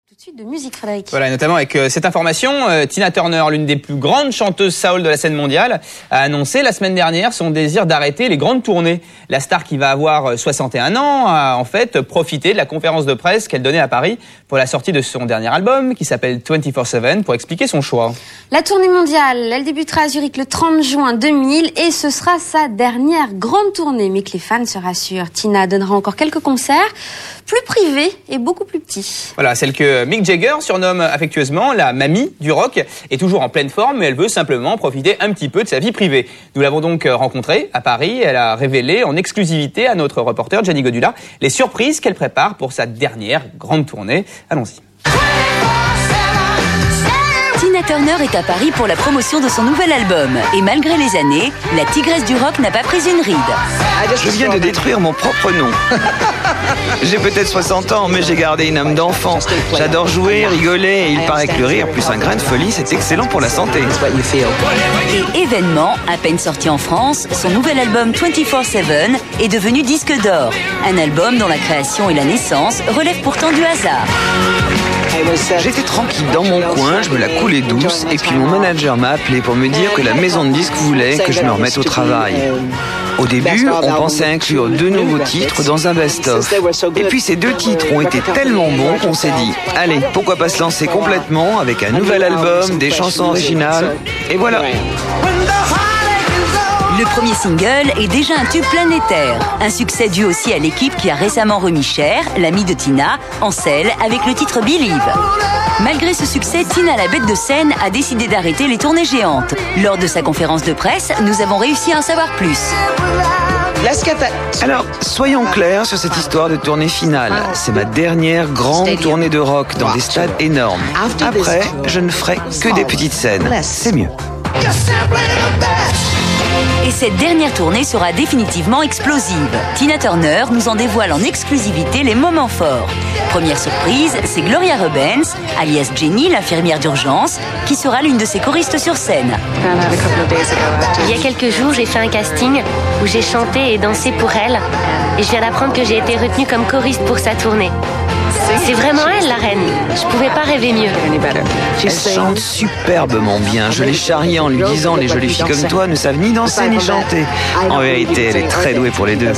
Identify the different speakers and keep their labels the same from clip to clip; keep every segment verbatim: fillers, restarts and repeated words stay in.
Speaker 1: Tout de suite de musique, Frédéric.
Speaker 2: Voilà, notamment avec euh, cette information, euh, Tina Turner, l'une des plus grandes chanteuses soul de la scène mondiale, a annoncé la semaine dernière son désir d'arrêter les grandes tournées. La star, qui va avoir soixante et un ans, a en fait profité de la conférence de presse qu'elle donnait à Paris pour la sortie de son dernier album, qui s'appelle vingt-quatre sept, pour expliquer son choix.
Speaker 1: La tournée mondiale, elle débutera à Zurich le trente juin deux mille et ce sera sa dernière grande tournée, mais que les fans se rassurent. Tina donnera encore quelques concerts, plus privés et beaucoup plus petits.
Speaker 2: Voilà, celle que Mick Jagger surnomme affectueusement la mamie du rock est toujours en pleine forme, mais elle veut simplement profiter un petit peu de sa vie privée. Nous l'avons donc rencontrée à Paris. Elle a révélé en exclusivité à notre reporter Gianni Godula les surprises qu'elle prépare pour sa dernière grande tournée. Allons-y.
Speaker 3: Tina Turner est à Paris pour la promotion de son nouvel album. Et malgré les années, la tigresse du rock n'a pas pris une ride.
Speaker 4: Je viens de détruire mon propre nom. J'ai peut-être soixante ans, mais j'ai gardé une âme d'enfant. J'adore jouer, rigoler, et il paraît que le rire plus un grain de folie, c'est excellent pour la santé.
Speaker 3: Et événement, à peine sorti en France, son nouvel album vingt-quatre sept est devenu disque d'or. Un album dont la création et la naissance relèvent pourtant du hasard.
Speaker 4: J'étais tranquille dans mon coin, je me la coulais douce, et puis mon manager m'a appelé pour me dire que la maison de disques voulait que je me remette au travail. Au début, on pensait inclure deux nouveaux titres dans un best-of. Et puis ces deux titres ont été tellement bons qu'on s'est dit, allez, pourquoi pas se lancer complètement avec un nouvel album, des chansons originales, et voilà.
Speaker 3: Le premier single est déjà un tube planétaire. Un succès dû aussi à l'équipe qui a récemment remis Cher, l'amie de Tina, en selle avec le titre Believe. Malgré ce succès, Tina, la bête de scène, a décidé d'arrêter les tournées géantes. Lors de sa conférence de presse, nous avons réussi à en savoir plus.
Speaker 4: Alors, soyons clairs sur cette histoire de tournée finale. C'est ma dernière grande tournée de rock dans des stades énormes. Après, je ne ferai que des petites scènes. C'est mieux.
Speaker 3: Et cette dernière tournée sera définitivement explosive. Tina Turner nous en dévoile en exclusivité les moments forts. Première surprise, c'est Gloria Rubens, alias Jenny, l'infirmière d'urgence, qui sera l'une de ses choristes sur scène.
Speaker 5: Il y a quelques jours, j'ai fait un casting où j'ai chanté et dansé pour elle. Et je viens d'apprendre que j'ai été retenue comme choriste pour sa tournée. C'est vraiment elle, la reine. Je pouvais pas rêver mieux.
Speaker 4: Elle chante superbement bien. Je l'ai charriée en lui disant « Les jolies filles comme toi ne savent ni danser ni chanter ». En vérité, elle est très douée pour les deux.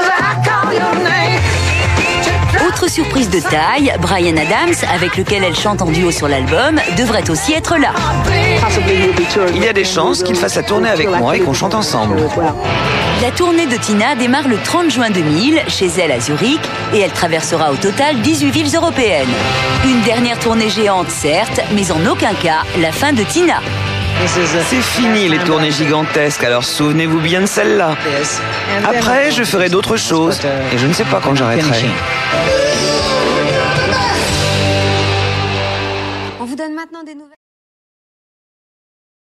Speaker 3: Autre surprise de taille, Bryan Adams, avec lequel elle chante en duo sur l'album, devrait aussi être là.
Speaker 4: Il y a des chances qu'il fasse la tournée avec moi et qu'on chante ensemble.
Speaker 3: La tournée de Tina démarre le trente juin deux mille, chez elle à Zurich, et elle traversera au total dix-huit villes européennes. Une dernière tournée géante, certes, mais en aucun cas la fin de Tina.
Speaker 4: C'est fini les tournées gigantesques, alors souvenez-vous bien de celle-là. Après, je ferai d'autres choses, et je ne sais pas quand j'arrêterai.
Speaker 1: On vous donne maintenant des nouvelles.